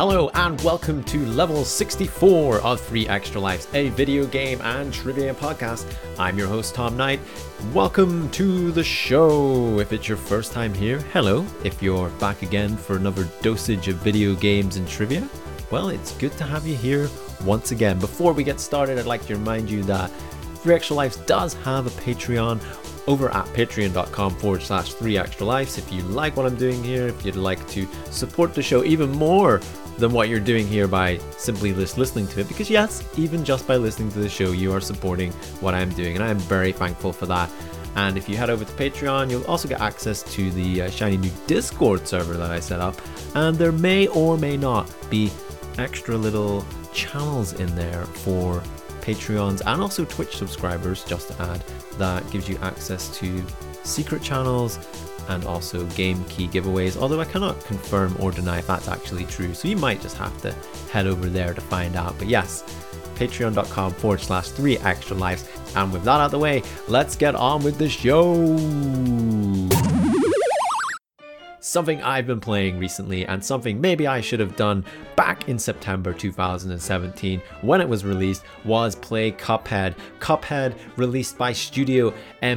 Hello and welcome to level 64 of 3 Extra Lives, a video game and trivia podcast. I'm your host Tom Knight. Welcome to the show. If it's your first time here, hello. If you're back again for another dosage of video games and trivia, well, it's good to have you here once again. Before we get started, I'd like to remind you that 3 Extra Lives does have a Patreon over at patreon.com/3 Extra Lives. If you like what I'm doing here, if you'd like to support the show even more than what you're doing here by simply just listening to it, because yes, even just by listening to the show, you are supporting what I'm doing, and I'm very thankful for that. And if you head over to Patreon, you'll also get access to the shiny new Discord server that I set up, and there may or may not be extra little channels in there for Patreons and also Twitch subscribers, just to add, that gives you access to secret channels and also game key giveaways, although I cannot confirm or deny if that's actually true, so you might just have to head over there to find out. But yes, patreon.com/3 Extra Lives. And with that out of the way, let's get on with the show. Something I've been playing recently, and something maybe I should have done back in September 2017 when it was released, was play Cuphead. Cuphead, released by Studio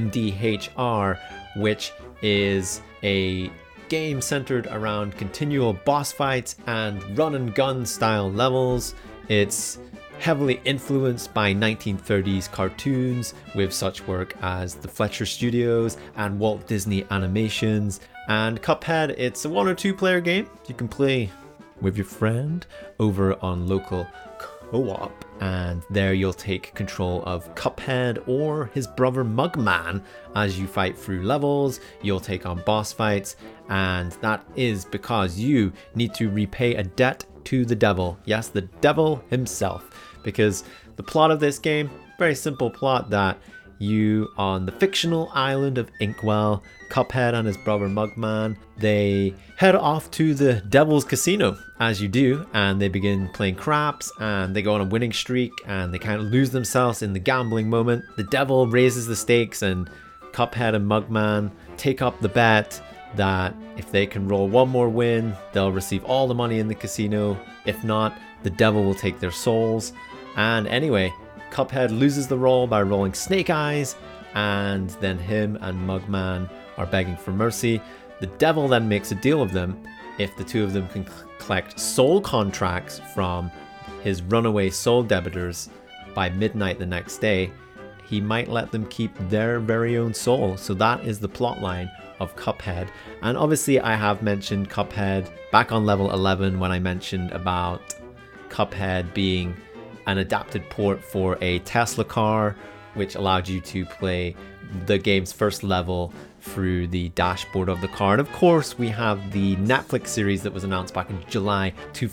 MDHR, which is a game centered around continual boss fights and run and gun style levels. It's heavily influenced by 1930s cartoons with such work as the Fletcher Studios and Walt Disney Animations. And Cuphead, it's a 1 or 2 player game. You can play with your friend over on local co-op, and there you'll take control of Cuphead or his brother Mugman as you fight through levels. You'll take on boss fights, and that is because you need to repay a debt to the devil. Yes, the devil himself. Because the plot of this game, very simple plot, that you, on the fictional island of Inkwell, Cuphead and his brother Mugman, they head off to the Devil's Casino, as you do, and they begin playing craps, and they go on a winning streak, and they kind of lose themselves in the gambling moment. The devil raises the stakes, and Cuphead and Mugman take up the bet that if they can roll one more win, they'll receive all the money in the casino. If not, the devil will take their souls. And anyway, Cuphead loses the roll by rolling snake eyes, and then him and Mugman are begging for mercy. The devil then makes a deal with them. If the two of them can collect soul contracts from his runaway soul debitors by midnight the next day, he might let them keep their very own soul. So that is the plot line of Cuphead. And obviously I have mentioned Cuphead back on level 11 when I mentioned about Cuphead being an adapted port for a Tesla car, which allowed you to play the game's first level through the dashboard of the car. And of course, we have the Netflix series that was announced back in July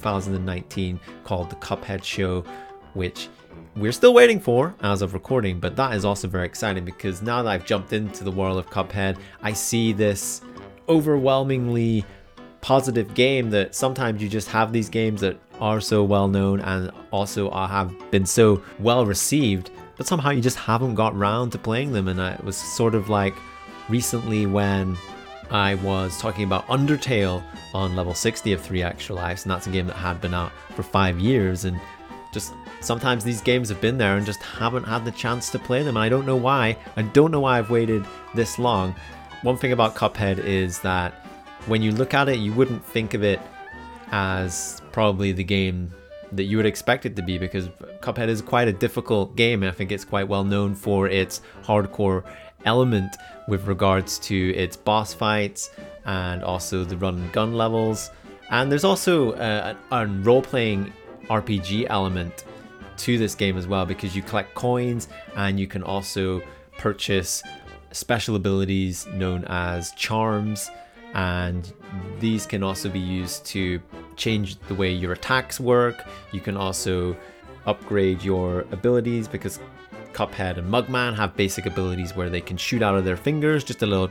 2019 called The Cuphead Show, which we're still waiting for as of recording, but that is also very exciting because now that I've jumped into the world of Cuphead, I see this overwhelmingly positive game that sometimes you just have these games that are so well known and also have been so well received, but somehow you just haven't got round to playing them. And it was sort of like recently when I was talking about Undertale on level 60 of 3 Extra Lives, and that's a game that had been out for 5 years, and just sometimes these games have been there and just haven't had the chance to play them. And I don't know why. I don't know why I've waited this long. One thing about Cuphead is that when you look at it, you wouldn't think of it as probably the game that you would expect it to be, because Cuphead is quite a difficult game, and I think it's quite well known for its hardcore element with regards to its boss fights and also the run and gun levels. And there's also a role-playing RPG element to this game as well, because you collect coins and you can also purchase special abilities known as charms, and these can also be used to change the way your attacks work. You can also upgrade your abilities, because Cuphead and Mugman have basic abilities where they can shoot out of their fingers, just a little,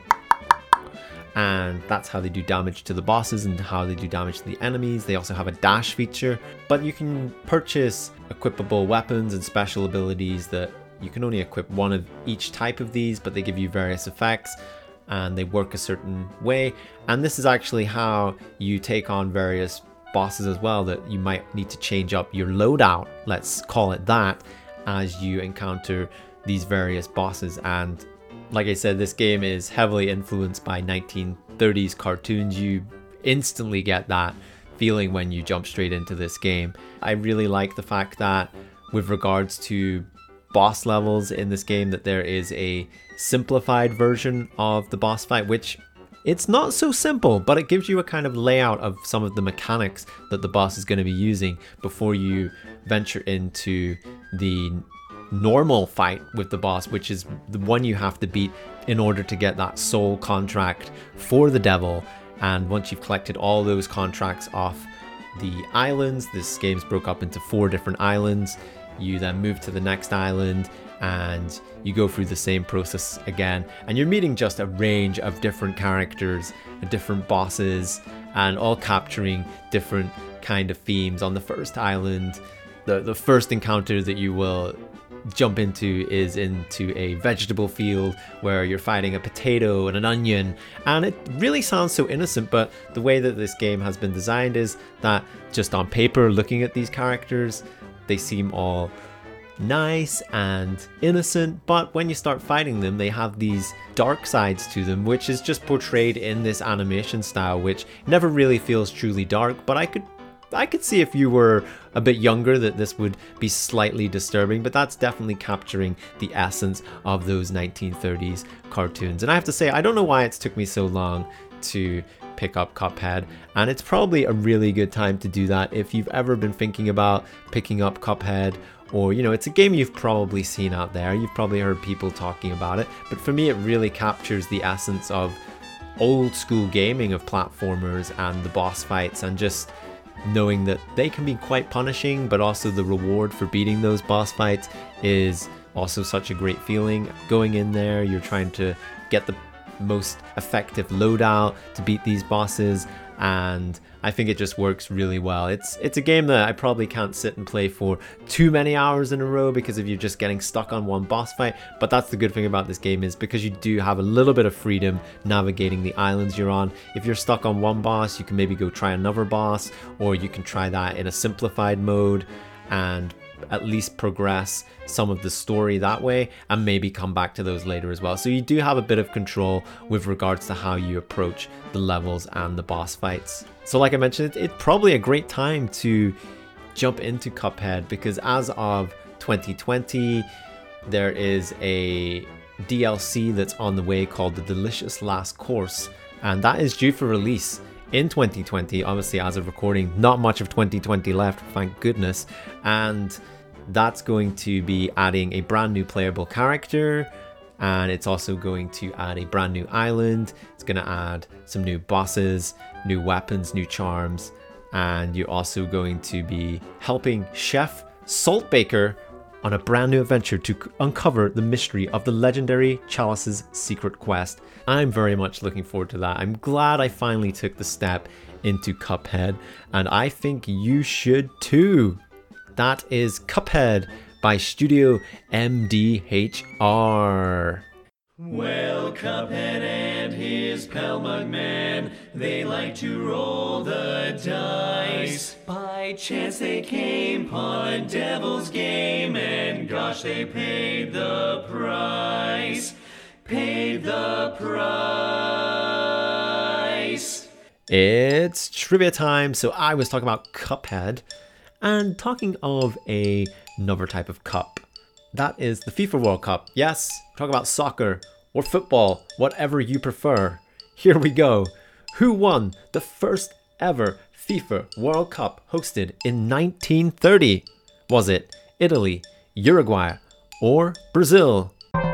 and that's how they do damage to the bosses and how they do damage to the enemies. They also have a dash feature, but you can purchase equipable weapons and special abilities that you can only equip one of each type of these, but they give you various effects and they work a certain way. And this is actually how you take on various bosses as well that you might need to change up your loadout, let's call it that, as you encounter these various bosses. And like I said, this game is heavily influenced by 1930s cartoons. You instantly get that feeling when you jump straight into this game. I really like the fact that with regards to boss levels in this game, that there is a simplified version of the boss fight, which it's not so simple, but it gives you a kind of layout of some of the mechanics that the boss is going to be using before you venture into the normal fight with the boss, which is the one you have to beat in order to get that soul contract for the devil. And once you've collected all those contracts off the islands, this game's broke up into 4 different islands. You then move to the next island and you go through the same process again, and you're meeting just a range of different characters and different bosses, and all capturing different kind of themes. On the first island, the first encounter that you will jump into is into a vegetable field where you're fighting a potato and an onion, and it really sounds so innocent, but the way that this game has been designed is that just on paper, looking at these characters, they seem all nice and innocent, but when you start fighting them, they have these dark sides to them, which is just portrayed in this animation style, which never really feels truly dark. But I could see if you were a bit younger that this would be slightly disturbing, but that's definitely capturing the essence of those 1930s cartoons. And I have to say, I don't know why it's took me so long to pick up Cuphead, and it's probably a really good time to do that if you've ever been thinking about picking up Cuphead, or it's a game you've probably seen out there, you've probably heard people talking about it, but for me it really captures the essence of old school gaming, of platformers and the boss fights, and just knowing that they can be quite punishing, but also the reward for beating those boss fights is also such a great feeling. Going in there, you're trying to get the most effective loadout to beat these bosses, and I think it just works really well. It's a game that I probably can't sit and play for too many hours in a row, because if you're just getting stuck on one boss fight. But that's the good thing about this game, is because you do have a little bit of freedom navigating the islands you're on. If you're stuck on one boss, you can maybe go try another boss, or you can try that in a simplified mode and at least progress some of the story that way, and maybe come back to those later as well. So you do have a bit of control with regards to how you approach the levels and the boss fights. So like I mentioned, it's probably a great time to jump into Cuphead, because as of 2020 there is a DLC that's on the way called The Delicious Last Course, and that is due for release in 2020. Obviously, as of recording, not much of 2020 left, thank goodness. And that's going to be adding a brand new playable character, and it's also going to add a brand new island. It's going to add some new bosses, new weapons, new charms, and you're also going to be helping Chef Saltbaker on a brand new adventure to uncover the mystery of the legendary Chalice's secret quest. I'm very much looking forward to that. I'm glad I finally took the step into Cuphead, and I think you should too. That is Cuphead by Studio MDHR. Well, Cuphead and his pal Mugman, they like to roll the dice. By chance they came upon a devil's game, and gosh, they paid the price. Paid the price. It's trivia time. So I was talking about Cuphead, and talking of another type of cup. That is the FIFA World Cup. Yes, talk about soccer or football, whatever you prefer. Here we go. Who won the first ever FIFA World Cup hosted in 1930? Was it Italy, Uruguay, or Brazil?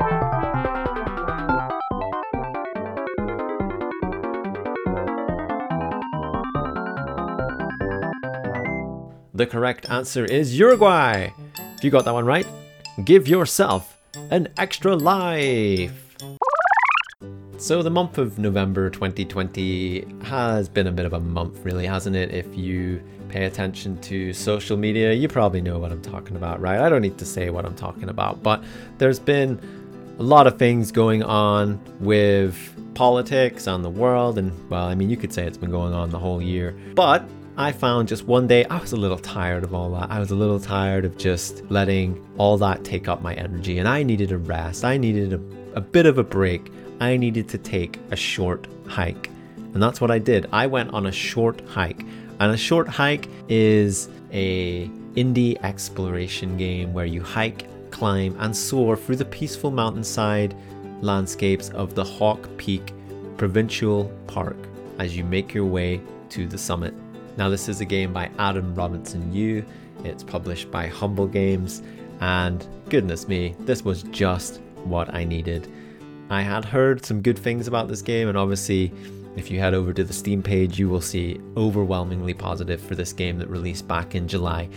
The correct answer is Uruguay. If you got that one right, give yourself an extra life. So the month of November 2020 has been a bit of a month, really, hasn't it? If you pay attention to social media, you probably know what I'm talking about, right? I don't need to say what I'm talking about, but there's been a lot of things going on with politics and the world, and well, I mean, you could say it's been going on the whole year. But I found just one day I was a little tired of all that. I was a little tired of just letting all that take up my energy, and I needed a rest. I needed a bit of a break. I needed to take a short hike. And that's what I did. I went on a short hike. And a short hike is a indie exploration game where you hike, climb, and soar through the peaceful mountainside landscapes of the Hawk Peak Provincial Park as you make your way to the summit. Now, this is a game by Adam Robinson Yu. It's published by Humble Games, and goodness me, this was just what I needed. I had heard some good things about this game, and obviously if you head over to the Steam page, you will see overwhelmingly positive for this game that released back in July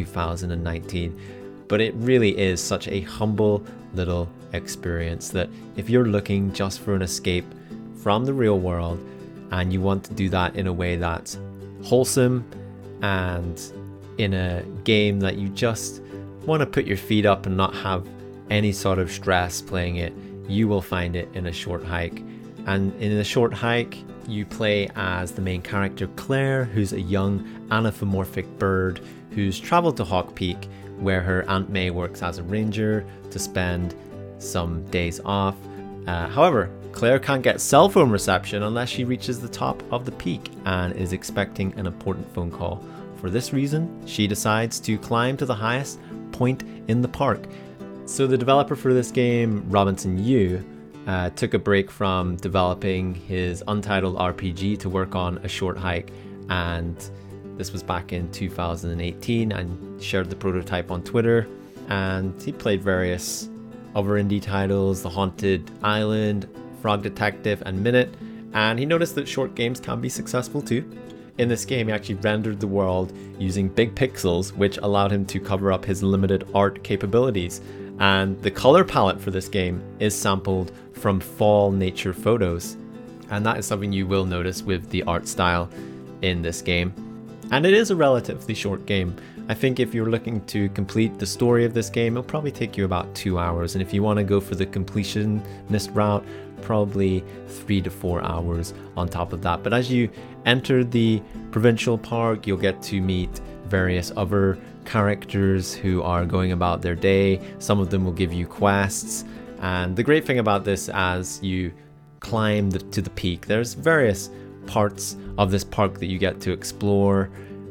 2019. But it really is such a humble little experience that if you're looking just for an escape from the real world and you want to do that in a way that's wholesome and in a game that you just want to put your feet up and not have any sort of stress playing it, you will find it in A Short Hike. And in A Short Hike, you play as the main character Claire, who's a young anthropomorphic bird who's traveled to Hawk Peak, where her Aunt May works as a ranger to spend some days off. However, Claire can't get cell phone reception unless she reaches the top of the peak and is expecting an important phone call. For this reason, she decides to climb to the highest point in the park. So the developer for this game, Robinson Yu, took a break from developing his Untitled RPG to work on A Short Hike, and this was back in 2018, and shared the prototype on Twitter. And he played various other indie titles, The Haunted Island, Frog Detective, and Minute, and he noticed that short games can be successful too. In this game, he actually rendered the world using big pixels, which allowed him to cover up his limited art capabilities. And the color palette for this game is sampled from fall nature photos. And that is something you will notice with the art style in this game. And it is a relatively short game. I think if you're looking to complete the story of this game, it'll probably take you about 2 hours. And if you want to go for the completionist route, probably 3 to 4 hours on top of that. But as you enter the provincial park, you'll get to meet various other characters who are going about their day. Some of them will give you quests. And the great thing about this, as you climb to the peak, there's various parts of this park that you get to explore,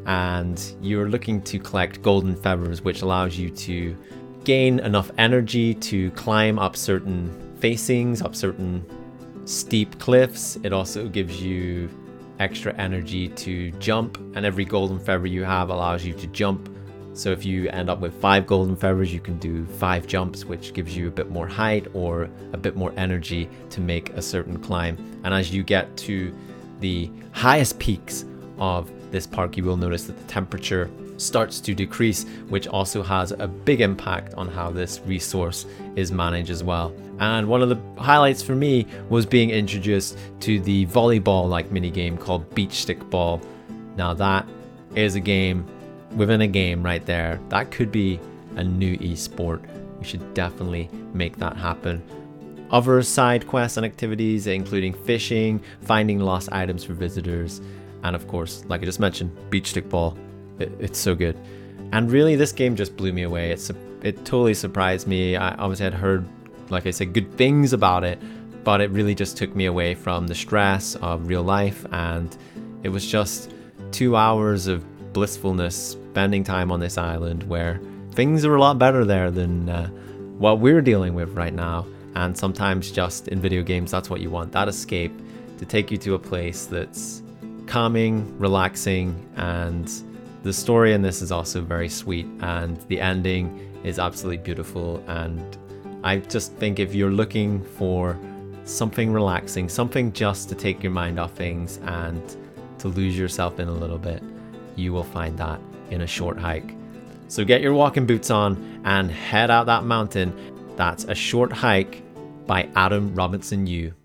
and you're looking to collect golden feathers, which allows you to gain enough energy to climb up certain facings, up certain steep cliffs. It also gives you extra energy to jump, and every golden feather you have allows you to jump. So if you end up with 5 golden feathers, you can do 5 jumps, which gives you a bit more height or a bit more energy to make a certain climb. And as you get to the highest peaks of this park, you will notice that the temperature starts to decrease, which also has a big impact on how this resource is managed as well. And one of the highlights for me was being introduced to the volleyball-like minigame called Beach Stick Ball. Now that is a game within a game right there. That could be a new esport. We should definitely make that happen. Other side quests and activities, including fishing, finding lost items for visitors, and of course, like I just mentioned, Beach Stick Ball. It's so good. And really, this game just blew me away. It totally surprised me. I obviously had heard, like I said, good things about it, but it really just took me away from the stress of real life, and it was just 2 hours of blissfulness spending time on this island where things are a lot better there than what we're dealing with right now. And sometimes just in video games, that's what you want, that escape to take you to a place that's calming, relaxing, and the story in this is also very sweet, and the ending is absolutely beautiful. And I just think if you're looking for something relaxing, something just to take your mind off things and to lose yourself in a little bit, you will find that in A Short Hike. So get your walking boots on and head out that mountain. That's A Short Hike by Adam Robinson Yu.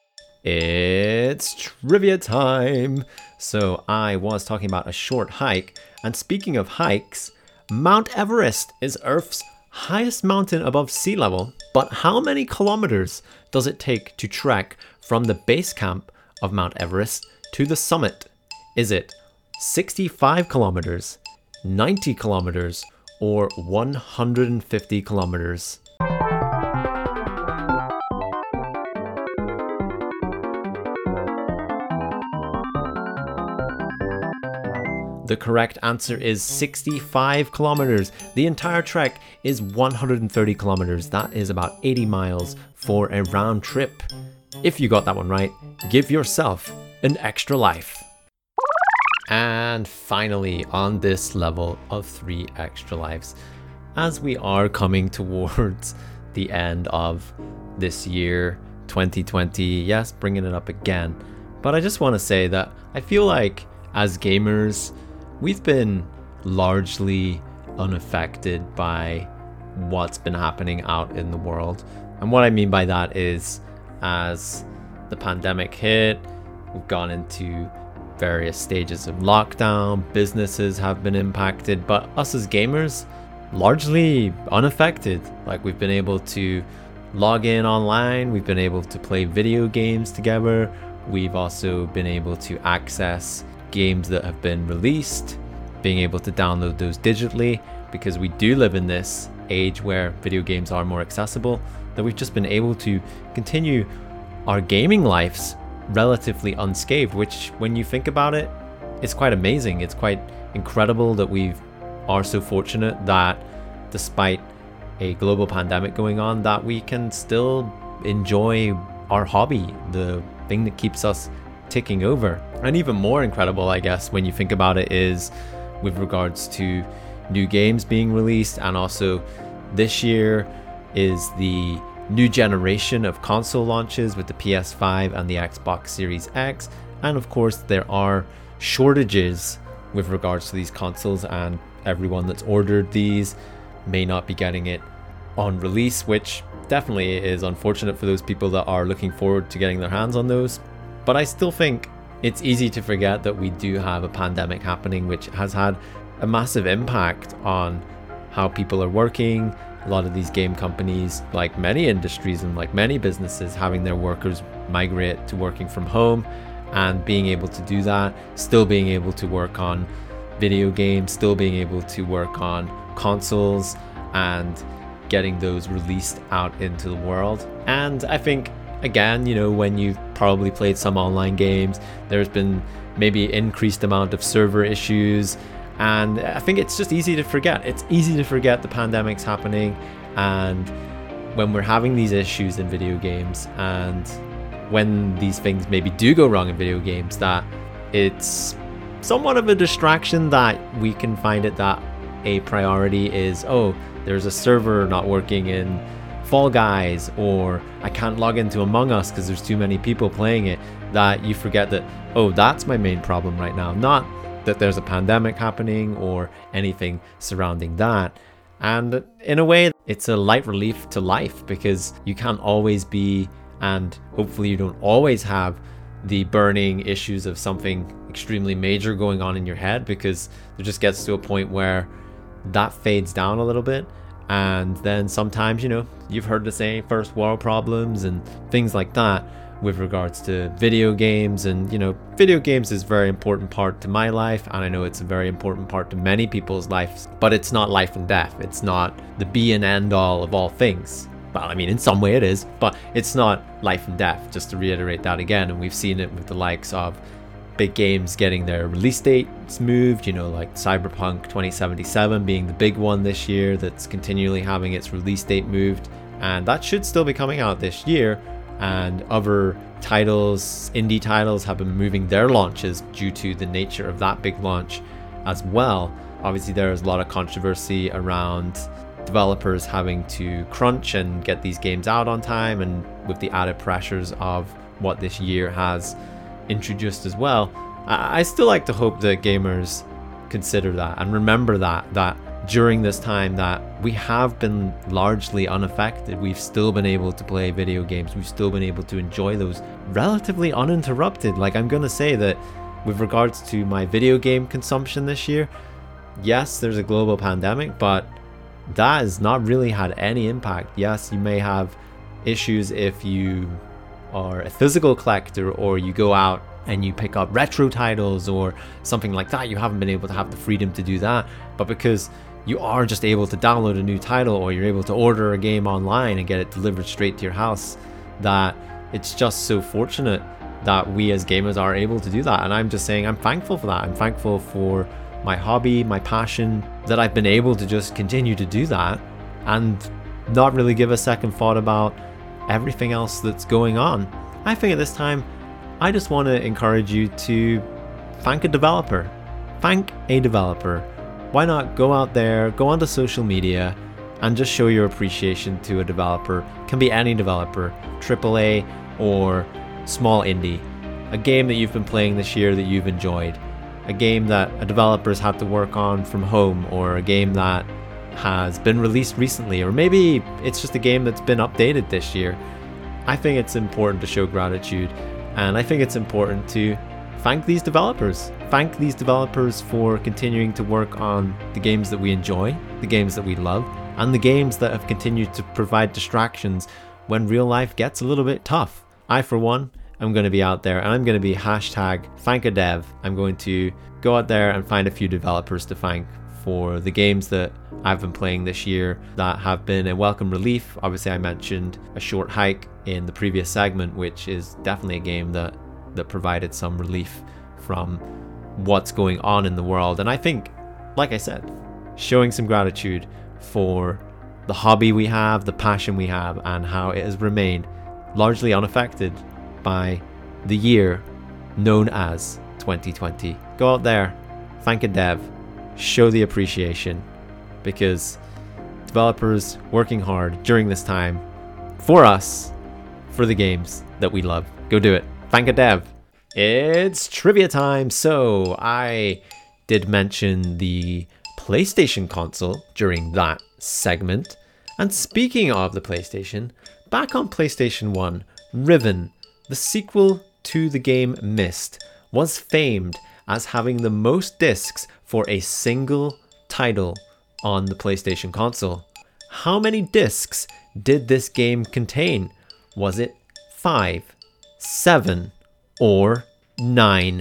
It's trivia time. So I was talking about A Short Hike, and speaking of hikes, Mount Everest is Earth's highest mountain above sea level, but how many kilometers does it take to trek from the base camp of Mount Everest to the summit? Is it 65 kilometers, 90 kilometers, or 150 kilometers? The correct answer is 65 kilometers. The entire trek is 130 kilometers. That is about 80 miles for a round trip. If you got that one right, give yourself an extra life. And finally, on this level of 3 extra lives, as we are coming towards the end of this year, 2020, yes, bringing it up again. But I just want to say that I feel like as gamers, we've been largely unaffected by what's been happening out in the world. And what I mean by that is, as the pandemic hit, we've gone into various stages of lockdown, businesses have been impacted, but us as gamers, largely unaffected. Like, we've been able to log in online, we've been able to play video games together, we've also been able to access games that have been released, being able to download those digitally, because we do live in this age where video games are more accessible, that we've just been able to continue our gaming lives relatively unscathed, which, when you think about it, it's quite amazing. It's quite incredible that we are so fortunate that despite a global pandemic going on, that we can still enjoy our hobby, the thing that keeps us ticking over. And even more incredible, I guess, when you think about it, is with regards to new games being released, and also this year is the new generation of console launches with the PS5 and the Xbox Series X, and of course there are shortages with regards to these consoles, and everyone that's ordered these may not be getting it on release, which definitely is unfortunate for those people that are looking forward to getting their hands on those. But I still think it's easy to forget that we do have a pandemic happening, which has had a massive impact on how people are working. A lot of these game companies, like many industries and like many businesses, having their workers migrate to working from home, and being able to do that, still being able to work on video games, still being able to work on consoles, and getting those released out into the world. And I think, again, you know, when you've probably played some online games, there's been maybe increased amount of server issues, and I think it's just easy to forget. It's easy to forget the pandemic's happening, and when we're having these issues in video games, and when these things maybe do go wrong in video games, that it's somewhat of a distraction, that we can find it that a priority is, oh, there's a server not working in Fall Guys, or I can't log into Among Us because there's too many people playing it, that you forget that, oh, that's my main problem right now, not that there's a pandemic happening or anything surrounding that. And in a way, it's a light relief to life, because you can't always be, and hopefully you don't always have, the burning issues of something extremely major going on in your head, because it just gets to a point where that fades down a little bit. And then sometimes, you know, you've heard the saying, first world problems and things like that with regards to video games. And, you know, video games is a very important part to my life, and I know it's a very important part to many people's lives, but it's not life and death. It's not the be and end all of all things. Well, I mean, in some way it is, but it's not life and death, just to reiterate that again. And we've seen it with the likes of big games getting their release dates moved, you know, like Cyberpunk 2077 being the big one this year that's continually having its release date moved, and that should still be coming out this year. And other titles, indie titles, have been moving their launches due to the nature of that big launch as well. Obviously there is a lot of controversy around developers having to crunch and get these games out on time, and with the added pressures of what this year has introduced as well. I still like to hope that gamers consider that and remember that during this time that we have been largely unaffected. We've still been able to play video games. We've still been able to enjoy those relatively uninterrupted. Like, I'm gonna say that with regards to my video game consumption this year, yes, there's a global pandemic, but that has not really had any impact. Yes, you may have issues if you are a physical collector, or you go out and you pick up retro titles or something like that, you haven't been able to have the freedom to do that. But because you are just able to download a new title, or you're able to order a game online and get it delivered straight to your house, that it's just so fortunate that we as gamers are able to do that. And I'm just saying I'm thankful for that. I'm thankful for my hobby, my passion, that I've been able to just continue to do that and not really give a second thought about everything else that's going on. I think at this time, I just want to encourage you to thank a developer. Thank a developer. Why not go out there, go onto social media, and just show your appreciation to a developer. It can be any developer, AAA or small indie. A game that you've been playing this year that you've enjoyed. A game that a developer's had to work on from home, or a game that has been released recently, or maybe it's just a game that's been updated this year. I think it's important to show gratitude, and I think it's important to thank these developers. Thank these developers for continuing to work on the games that we enjoy, the games that we love, and the games that have continued to provide distractions when real life gets a little bit tough. I, for one, am going to be out there and I'm going to be #ThankADev. I'm going to go out there and find a few developers to thank for the games that I've been playing this year that have been a welcome relief. Obviously, I mentioned A Short Hike in the previous segment, which is definitely a game that provided some relief from what's going on in the world. And I think, like I said, showing some gratitude for the hobby we have, the passion we have, and how it has remained largely unaffected by the year known as 2020. Go out there, thank a dev, show the appreciation, because developers working hard during this time for us, for the games that we love. Go do it. Thank a dev. It's trivia time. So I did mention the PlayStation console during that segment. And speaking of the PlayStation, back on PlayStation 1, Riven, the sequel to the game Myst, was famed as having the most discs for a single title on the PlayStation console. How many discs did this game contain? Was it 5, 7, or 9?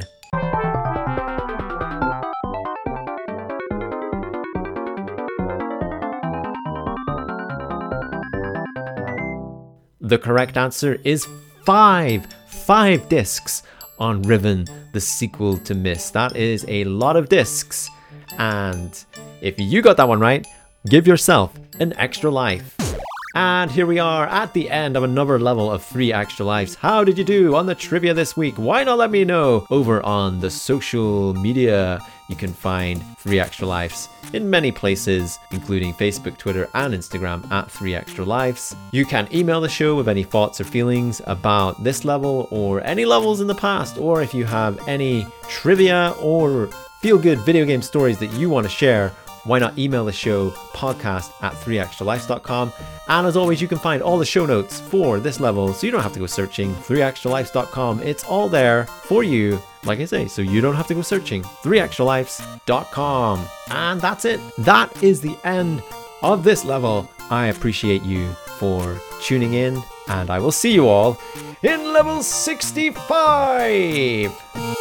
The correct answer is 5. 5 discs on Riven, the sequel to Myst. That is a lot of discs. And if you got that one right, give yourself an extra life. And here we are at the end of another level of 3 Extra Lives. How did you do on the trivia this week? Why not let me know over on the social media? You can find 3 Extra Lives in many places, including Facebook, Twitter, and Instagram at 3 Extra Lives. You can email the show with any thoughts or feelings about this level or any levels in the past, or if you have any trivia or feel-good video game stories that you want to share, why not email the show podcast@3extralives.com. And as always, you can find all the show notes for this level, so you don't have to go searching. 3extralives.com. It's all there for you, like I say, so you don't have to go searching. 3extralives.com. And that's it. That is the end of this level. I appreciate you for tuning in, and I will see you all in level 65.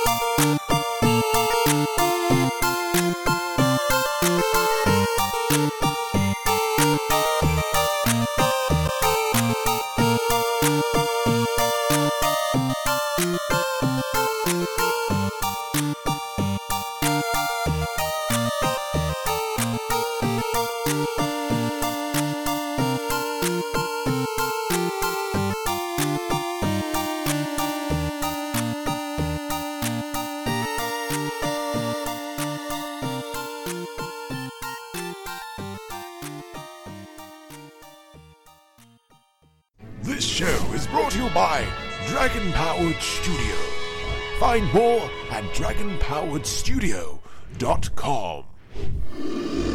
This show is brought to you by Dragon Powered Studio. Find more at dragonpoweredstudio.com.